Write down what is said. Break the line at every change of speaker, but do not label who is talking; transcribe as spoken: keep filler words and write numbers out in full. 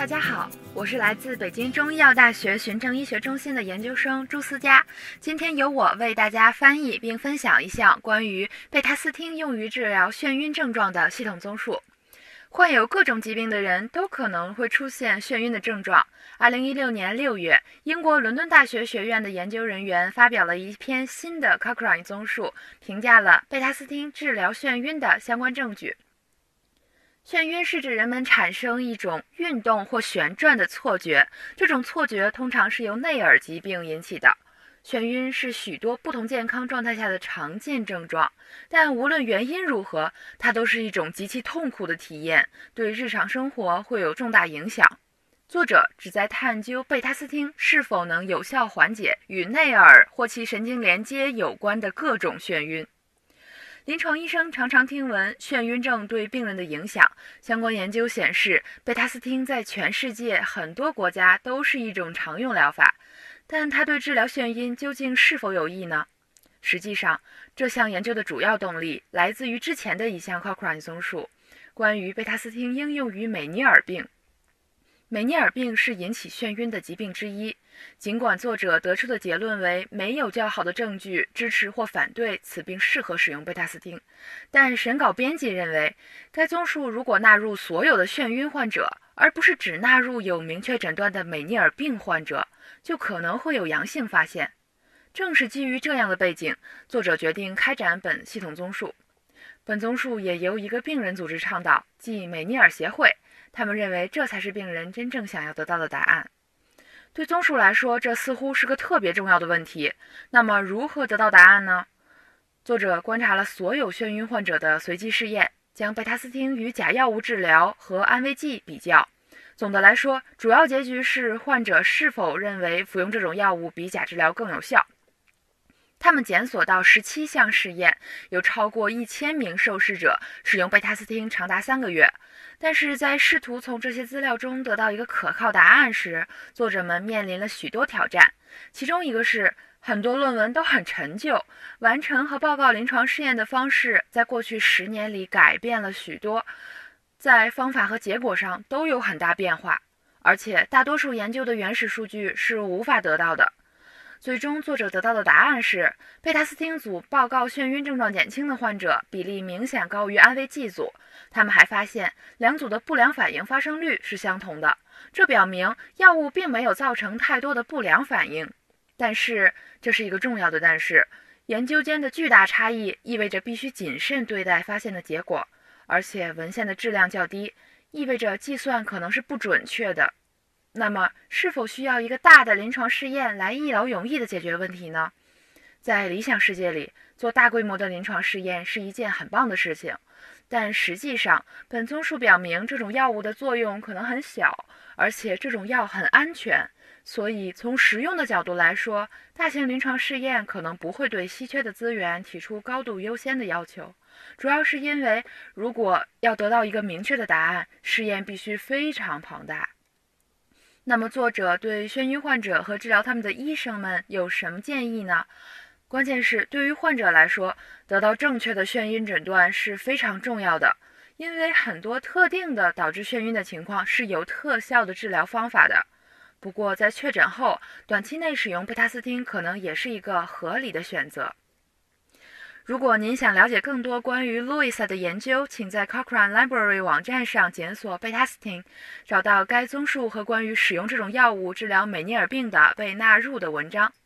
大家好，我是来自北京中医药大学循证医学中心的研究生朱思佳。今天由我为大家翻译并分享一项关于贝塔斯汀用于治疗眩晕症状的系统综述。患有各种疾病的人都可能会出现眩晕的症状。二零一六年六月，英国伦敦大学学院的研究人员发表了一篇新的 Cochrane 综述，评价了贝塔斯汀治疗眩晕的相关证据。眩晕是指人们产生一种运动或旋转的错觉，这种错觉通常是由内耳疾病引起的。眩晕是许多不同健康状态下的常见症状，但无论原因如何，它都是一种极其痛苦的体验，对日常生活会有重大影响。作者旨在探究贝塔斯汀是否能有效缓解与内耳或其神经连接有关的各种眩晕。临床医生常常听闻眩晕症对病人的影响，相关研究显示，贝塔斯汀在全世界很多国家都是一种常用疗法，但它对治疗眩晕究竟是否有益呢？实际上，这项研究的主要动力来自于之前的一项 Cochrane 综述，关于贝塔斯汀应用于美尼尔病。美尼尔病是引起眩晕的疾病之一，尽管作者得出的结论为没有较好的证据支持或反对此病适合使用贝塔斯汀，但审稿编辑认为，该综述如果纳入所有的眩晕患者，而不是只纳入有明确诊断的美尼尔病患者，就可能会有阳性发现。正是基于这样的背景，作者决定开展本系统综述。本综述也由一个病人组织倡导，即美尼尔协会。他们认为这才是病人真正想要得到的答案。对综述来说，这似乎是个特别重要的问题。那么如何得到答案呢？作者观察了所有眩晕患者的随机试验，将贝塔斯汀与假药物治疗和安慰剂比较。总的来说，主要结局是患者是否认为服用这种药物比假治疗更有效。他们检索到十七项试验，有超过一千名受试者使用贝塔斯汀长达三个月。但是在试图从这些资料中得到一个可靠答案时，作者们面临了许多挑战。其中一个是，很多论文都很陈旧，完成和报告临床试验的方式在过去十年里改变了许多，在方法和结果上都有很大变化，而且大多数研究的原始数据是无法得到的。最终，作者得到的答案是，贝塔斯汀组报告眩晕症状减轻的患者比例明显高于安慰剂组。他们还发现，两组的不良反应发生率是相同的，这表明药物并没有造成太多的不良反应。但是，这是一个重要的但是，研究间的巨大差异意味着必须谨慎对待发现的结果，而且文献的质量较低，意味着计算可能是不准确的。那么，是否需要一个大的临床试验来一劳永逸地解决问题呢？在理想世界里，做大规模的临床试验是一件很棒的事情，但实际上，本综述表明这种药物的作用可能很小，而且这种药很安全。所以，从实用的角度来说，大型临床试验可能不会对稀缺的资源提出高度优先的要求，主要是因为如果要得到一个明确的答案，试验必须非常庞大。那么作者对眩晕患者和治疗他们的医生们有什么建议呢？关键是对于患者来说，得到正确的眩晕诊断是非常重要的，因为很多特定的导致眩晕的情况是有特效的治疗方法的。不过在确诊后，短期内使用贝塔斯汀可能也是一个合理的选择。如果您想了解更多关于 Louisa 的研究，请在 Cochrane Library 网站上检索贝塔斯汀，找到该综述和关于使用这种药物治疗美尼尔病的被纳入的文章。